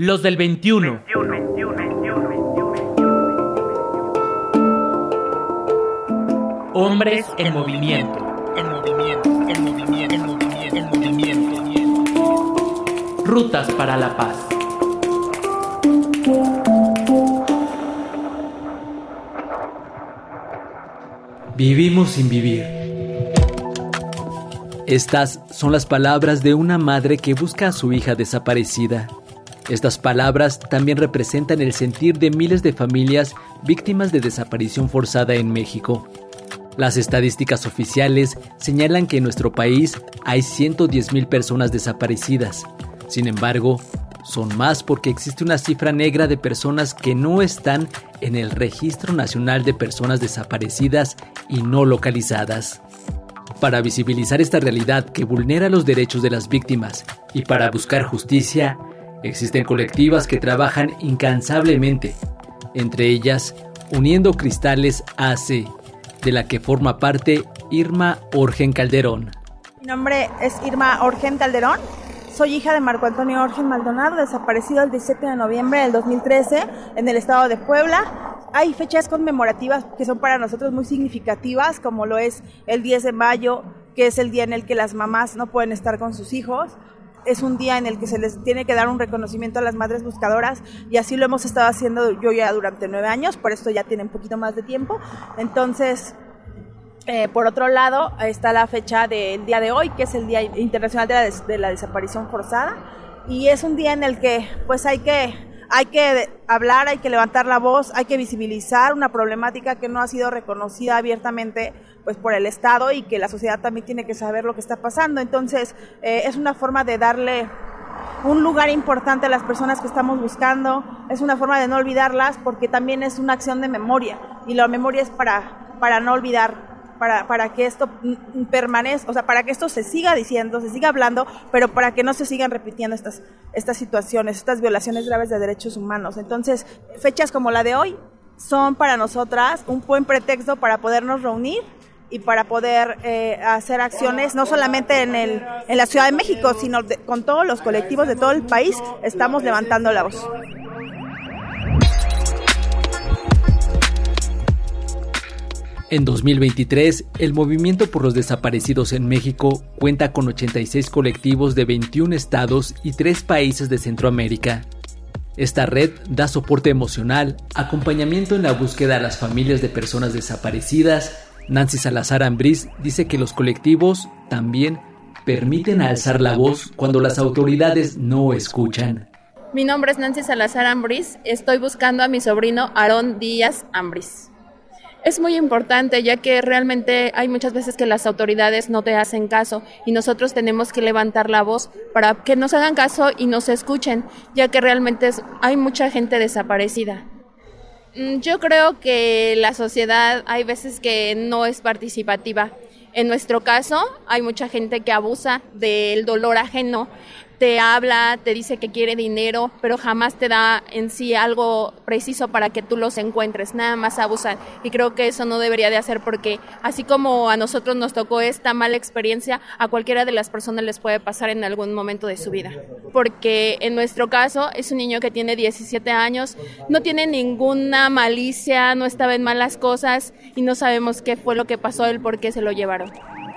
Los del 21. Hombres en movimiento. Rutas para la paz. Vivimos sin vivir. Estas son las palabras de una madre que busca a su hija desaparecida. Estas palabras también representan el sentir de miles de familias víctimas de desaparición forzada en México. Las estadísticas oficiales señalan que en nuestro país hay 110,000 personas desaparecidas. Sin embargo, son más porque existe una cifra negra de personas que no están en el Registro Nacional de Personas Desaparecidas y no localizadas. Para visibilizar esta realidad que vulnera los derechos de las víctimas y para buscar justicia, existen colectivas que trabajan incansablemente, entre ellas Uniendo Cristales AC, de la que forma parte Irma Orgen Calderón. Mi nombre es Irma Orgen Calderón, soy hija de Marco Antonio Orgen Maldonado, desaparecido el 17 de noviembre del 2013 en el estado de Puebla. Hay fechas conmemorativas que son para nosotros muy significativas, como lo es el 10 de mayo, que es el día en el que las mamás no pueden estar con sus hijos. Es un día en el que se les tiene que dar un reconocimiento a las madres buscadoras y así lo hemos estado haciendo yo ya durante 9 años, por esto ya tiene un poquito más de tiempo. Entonces, por otro lado, está la fecha del día de hoy, que es el Día Internacional de la Desaparición Forzada, y es un día en el que pues hay que hablar, hay que levantar la voz, hay que visibilizar una problemática que no ha sido reconocida abiertamente pues por el Estado y que la sociedad también tiene que saber lo que está pasando. Entonces, es una forma de darle un lugar importante a las personas que estamos buscando, es una forma de no olvidarlas porque también es una acción de memoria y la memoria es para no olvidar. Para que esto permanezca, o sea, para que esto se siga diciendo, se siga hablando, pero para que no se sigan repitiendo estas situaciones, estas violaciones graves de derechos humanos. Entonces, fechas como la de hoy son para nosotras un buen pretexto para podernos reunir y para poder hacer acciones, no solamente en la Ciudad de México, sino con todos los colectivos de todo el país, estamos levantando la voz. En 2023, el Movimiento por los Desaparecidos en México cuenta con 86 colectivos de 21 estados y 3 países de Centroamérica. Esta red da soporte emocional, acompañamiento en la búsqueda a las familias de personas desaparecidas. Nancy Salazar Ambriz dice que los colectivos también permiten alzar la voz cuando las autoridades no escuchan. Mi nombre es Nancy Salazar Ambriz, estoy buscando a mi sobrino Aarón Díaz Ambriz. Es muy importante, ya que realmente hay muchas veces que las autoridades no te hacen caso y nosotros tenemos que levantar la voz para que nos hagan caso y nos escuchen, ya que realmente hay mucha gente desaparecida. Yo creo que la sociedad hay veces que no es participativa. En nuestro caso, hay mucha gente que abusa del dolor ajeno, te habla, te dice que quiere dinero, pero jamás te da en sí algo preciso para que tú los encuentres, nada más abusan. Y creo que eso no debería de hacer porque así como a nosotros nos tocó esta mala experiencia, a cualquiera de las personas les puede pasar en algún momento de su vida. Porque en nuestro caso es un niño que tiene 17 años, no tiene ninguna malicia, no estaba en malas cosas y no sabemos qué fue lo que pasó, el por qué se lo llevaron.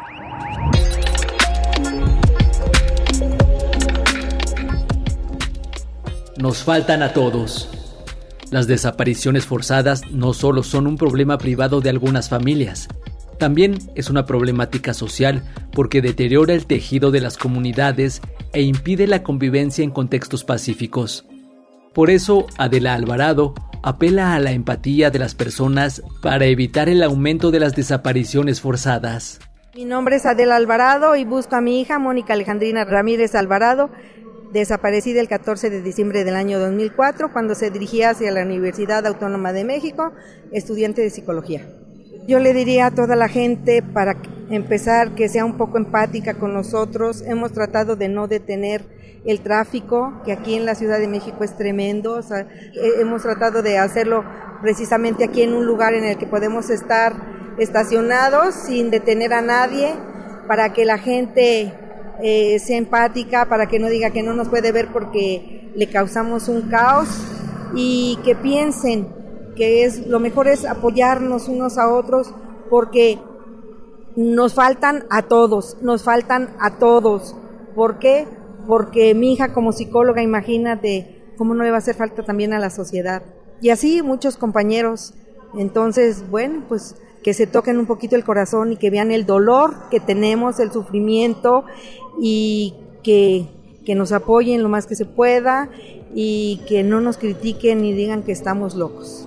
Nos faltan a todos. Las desapariciones forzadas no solo son un problema privado de algunas familias, también es una problemática social porque deteriora el tejido de las comunidades e impide la convivencia en contextos pacíficos. Por eso, Adela Alvarado apela a la empatía de las personas para evitar el aumento de las desapariciones forzadas. Mi nombre es Adela Alvarado y busco a mi hija Mónica Alejandrina Ramírez Alvarado, desaparecida el 14 de diciembre del año 2004, cuando se dirigía hacia la Universidad Autónoma de México, estudiante de psicología. Yo le diría a toda la gente, para empezar, que sea un poco empática con nosotros. Hemos tratado de no detener el tráfico, que aquí en la Ciudad de México es tremendo. O sea, hemos tratado de hacerlo precisamente aquí en un lugar en el que podemos estar estacionados sin detener a nadie, para que la gente sea empática, para que no diga que no nos puede ver porque le causamos un caos, y que piensen que lo mejor es apoyarnos unos a otros, porque nos faltan a todos. ¿Por qué? Porque mi hija como psicóloga, imagínate cómo no le va a hacer falta también a la sociedad. Y así muchos compañeros. Entonces, bueno, pues que se toquen un poquito el corazón y que vean el dolor que tenemos, el sufrimiento, y que nos apoyen lo más que se pueda y que no nos critiquen ni digan que estamos locos.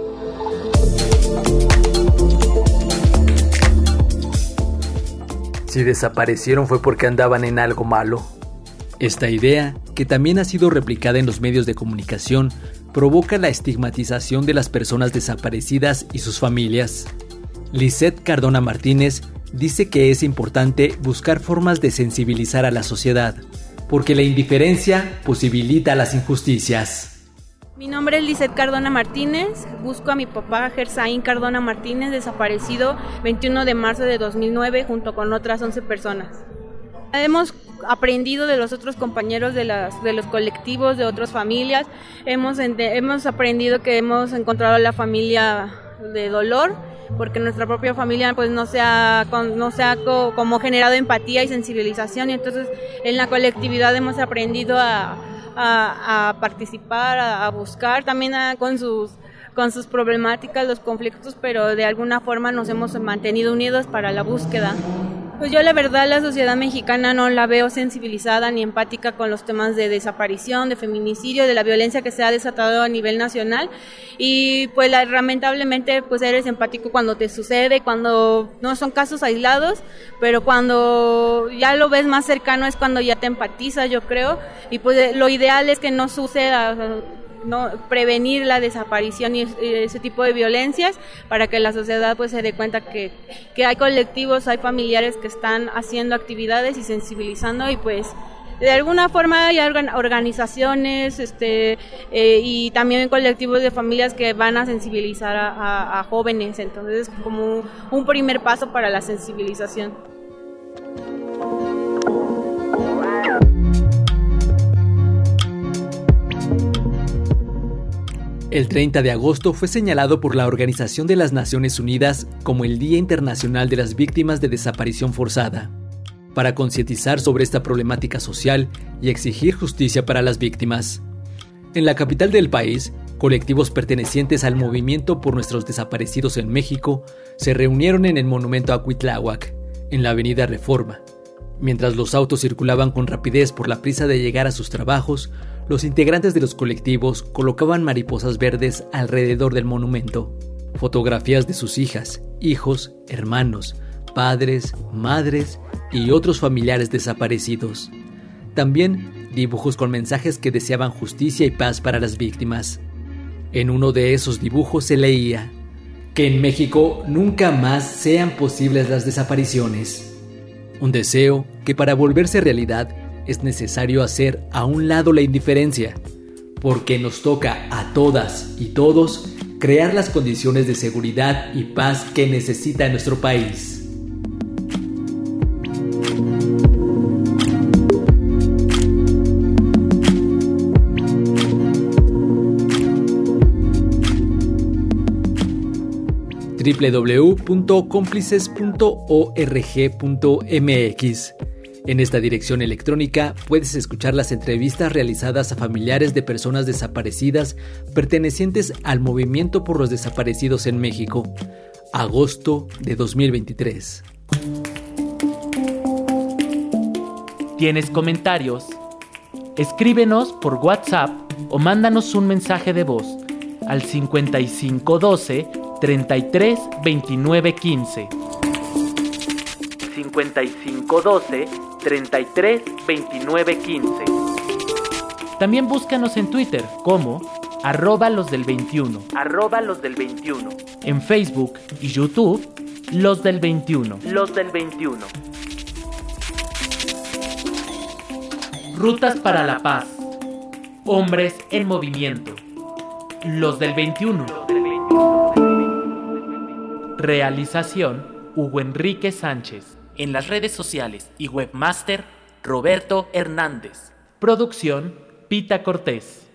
Si desaparecieron fue porque andaban en algo malo. Esta idea, que también ha sido replicada en los medios de comunicación, provoca la estigmatización de las personas desaparecidas y sus familias. Lisette Cardona Martínez dice que es importante buscar formas de sensibilizar a la sociedad, porque la indiferencia posibilita las injusticias. Mi nombre es Lisette Cardona Martínez, busco a mi papá Gersaín Cardona Martínez, desaparecido 21 de marzo de 2009 junto con otras 11 personas. Hemos aprendido de los otros compañeros de los colectivos, de otras familias, hemos aprendido que hemos encontrado la familia de dolor, porque nuestra propia familia pues no se ha como generado empatía y sensibilización, y entonces en la colectividad hemos aprendido a participar, a buscar también con sus problemáticas, los conflictos, pero de alguna forma nos hemos mantenido unidos para la búsqueda. Pues yo la verdad la sociedad mexicana no la veo sensibilizada ni empática con los temas de desaparición, de feminicidio, de la violencia que se ha desatado a nivel nacional, y pues lamentablemente pues eres empático cuando te sucede, cuando no son casos aislados, pero cuando ya lo ves más cercano es cuando ya te empatizas, yo creo, y pues lo ideal es que no suceda, no prevenir la desaparición y ese tipo de violencias, para que la sociedad pues se dé cuenta que hay colectivos, hay familiares que están haciendo actividades y sensibilizando, y pues de alguna forma hay organizaciones y también colectivos de familias que van a sensibilizar a jóvenes, entonces como un primer paso para la sensibilización. El 30 de agosto fue señalado por la Organización de las Naciones Unidas como el Día Internacional de las Víctimas de Desaparición Forzada, para concientizar sobre esta problemática social y exigir justicia para las víctimas. En la capital del país, colectivos pertenecientes al Movimiento por Nuestros Desaparecidos en México se reunieron en el monumento a Cuitláhuac, en la avenida Reforma. Mientras los autos circulaban con rapidez por la prisa de llegar a sus trabajos, los integrantes de los colectivos colocaban mariposas verdes alrededor del monumento, fotografías de sus hijas, hijos, hermanos, padres, madres y otros familiares desaparecidos. También dibujos con mensajes que deseaban justicia y paz para las víctimas. En uno de esos dibujos se leía: que en México nunca más sean posibles las desapariciones. Un deseo que para volverse realidad es necesario hacer a un lado la indiferencia, porque nos toca a todas y todos crear las condiciones de seguridad y paz que necesita nuestro país. www.cómplices.org.mx. En esta dirección electrónica puedes escuchar las entrevistas realizadas a familiares de personas desaparecidas pertenecientes al Movimiento por los Desaparecidos en México, agosto de 2023. ¿Tienes comentarios? Escríbenos por WhatsApp o mándanos un mensaje de voz al 5512 33 29 15. 5512 33 29 15. También búscanos en Twitter como @losdel21, @losdel21. En Facebook y YouTube, Los del 21. Los del 21. Rutas para la paz. Hombres en movimiento. Los del 21. Realización: Hugo Enrique Sánchez. En las redes sociales y webmaster: Roberto Hernández. Producción: Pita Cortés.